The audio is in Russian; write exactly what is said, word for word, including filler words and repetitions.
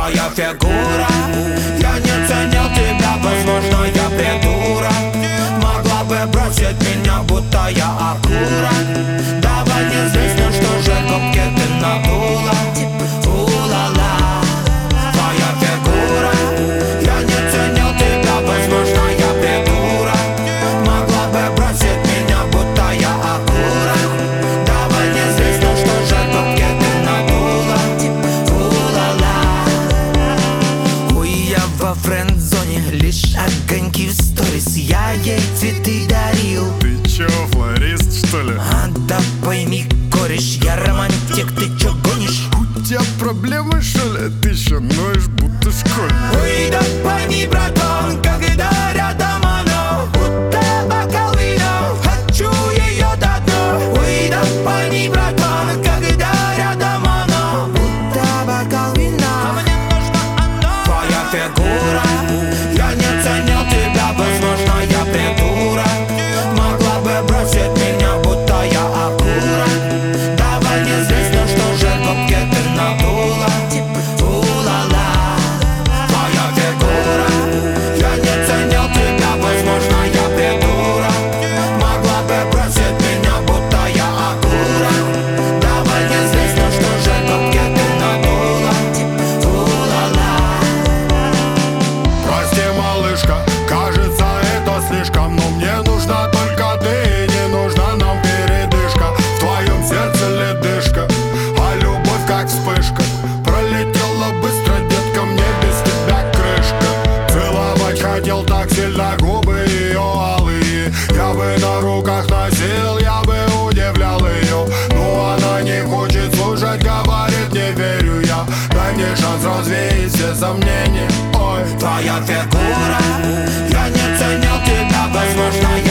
Твоя фигура, я не ценил тебя, возможно, я придурок. Могла бы бросить меня, будто я окурок. Давай не здесь, ну что же, губки ты надула. У-ла-ла. Твоя фигура, я не ценил тебя, возможно, я придурок. Могла бы бросить меня, будто я окурок. Давай не здесь, ну что же, губки ты надула. У-ла-ла. Ой, я во френд-зоне, лишь огоньки в сторис. Я ей цветы дарил. Ты чё, флорист, что ли? А да пойми, кореш, я романтик, ты чё гонишь? У тебя проблемы, что ли? Ты ещё ноешь, будто школьник. Ой, да пойми, братан, когда рядом оно, будто бокал вина, хочу её до дна. Ой, да пойми, братан, когда рядом оно, будто бокал вина. Мне нужно оно. Твоя фигура, я не ценил тебя, возможно, я придурок. Могла бы бросить меня, будто я окурок. Давай не здесь, ну что же, губки ты надула. У-ла-ла. Твоя фигура, я не ценил тебя, возможно, я придурок. Могла бы бросить меня, будто я окурок. Давай не здесь, ну что же, губки ты надула. У-ла-ла. Прости, малышка, кажется, это слишком. Но мне нужна только ты, не нужна нам передышка. В твоем сердце ледышка, а любовь как вспышка. Пролетела быстро, детка, мне без тебя крышка. Целовать хотел так сильно губы ее алые. Я бы на руках носил, я бы удивлял ее. Но она не хочет слушать, говорит, не верю я. Дай мне шанс развеять все сомнения. Ой, Твоя фигура, я не ценил тебя, возможно, я